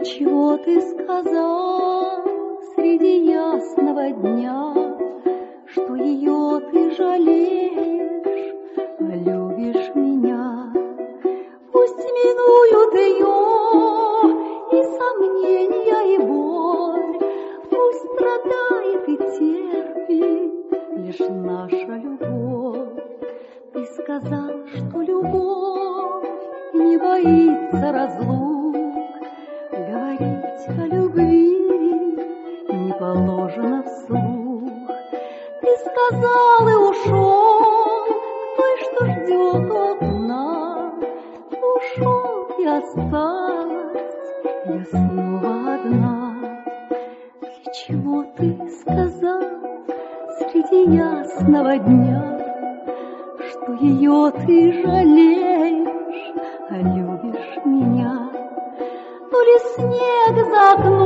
чего ты сказал среди ясного дня, что ее ты жалеешь, а любишь меня? Пусть минуют ее и сомнения, и боль, пусть страдает и терпит лишь наша любовь. Ты сказал, что любовь не боится разлук, говорить о любви не положено вслух. Ты сказал и ушел к той, что ждет окна. Ушел и осталась я снова одна. Для чего ты сказал среди ясного дня, что ее ты жалеешь, а любишь меня? То ли снег за окном